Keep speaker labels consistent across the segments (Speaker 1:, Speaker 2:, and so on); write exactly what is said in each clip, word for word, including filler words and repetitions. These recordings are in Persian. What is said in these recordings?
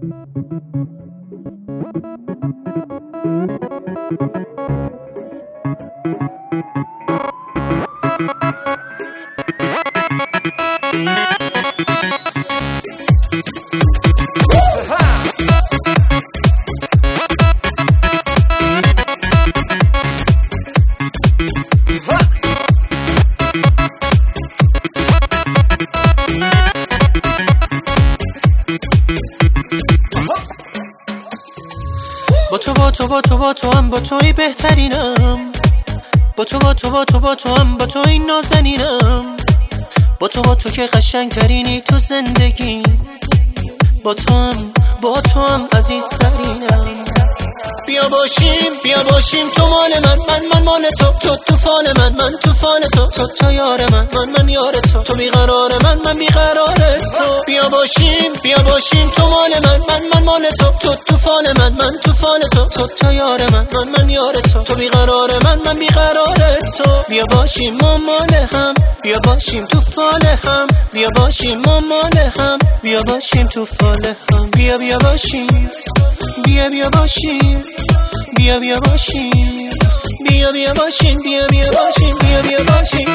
Speaker 1: با تو با تو با تو با تو هم با توی بهترینم، با تو با تو با تو با تو هم با توی نازنینم، با تو با تو که قشنگ ترینی تو زندگی، با تو هم با تو هم عزیزترینم. بیا باشیم بیا باشیم تو مال من، من من مال تو، تو طوفان من، من طوفان تو، تو تو یار من، من من یار تو، تو بیقرار من، من بیقرار تو. بیا باشیم بیا باشیم تو مال من، من من مال تو، تو طوفان من، من طوفان تو، تو تو یار من، من من یار تو، تو بیقرار من، من بیقرار تو. بیا باشیم ما مال هم، بیا باشیم تو فال هم، بیا باشیم ما مال هم، بیا باشیم تو فال هم. بیا بیا باشیم بیا بیا باشیم بیا بیا باشیم بیا بیا باشیم بیا بیا باشیم بیا بیا باشیم.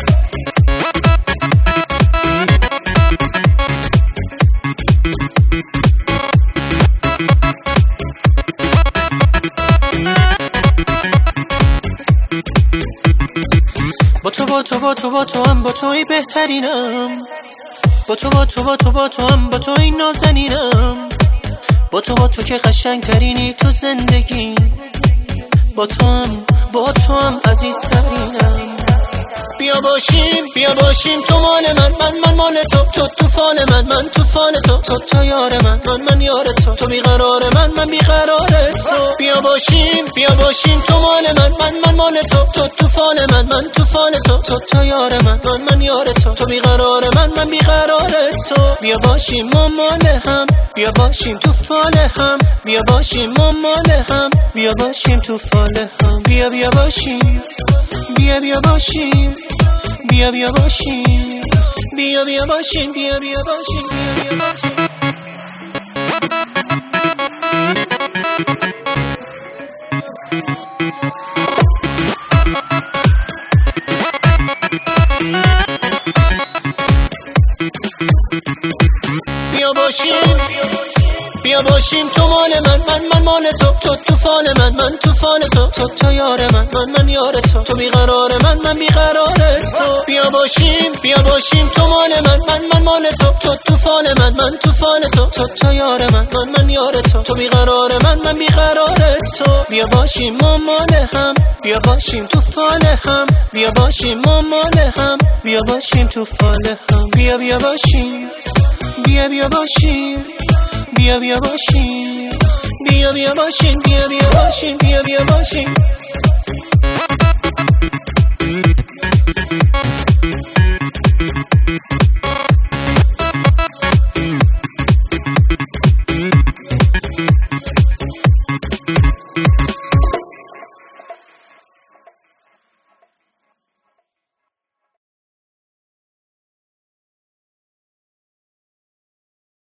Speaker 1: با تو با تو با تو با تو هم با توی بهترینم، با تو با تو با تو با تو هم با توی نازنینم، با تو با تو که قشنگ ترینی تو زندگی، با تو هم با تو هم عزیزترینم. بیا باشیم بیا باشیم تو مال من، من من مال تو، تو طوفان من، من طوفان تو، تو تو یار من، من من یار تو، تو بیقرار من، من بیقرار تو. بیا باشیم بیا باشیم تو مال من، من من مال تو، تو طوفان من، من طوفان تو، تو تو یار من، من من یار تو، تو بیقرار من، من بیقرار تو. بیا باشیم ما مال هم، بیا باشیم تو فال هم، بیا باشیم ما مال هم، بیا باشیم تو فال هم. بیا بیا باشیم بیا بیا باشیم بیا بیا باشیم بیا بیا باشیم بیا بیا باشیم بیا بیا باشیم. بیا باشیم بیا باشیم تو مال من، من من مال تو، تو طوفان من، من طوفان تو، تو تو یار من، من من یار تو، تو بیقرار من، من بیقرار تو. بیا باشیم بیا باشیم تو مال من، من من مال تو، تو طوفان من، من طوفان تو، تو تو یار من، من من یار تو، تو بیقرار من، من بیقرار تو. بیا باشیم ما مال هم، بیا باشیم تو فال هم، بیا باشیم ما مال هم، بیا باشیم تو فال هم. بیا بیا باشیم بیا بیا باشیم بیا بیا باشیم بیا بیا باشیم بیا بیا باشیم بیا بیا باشیم.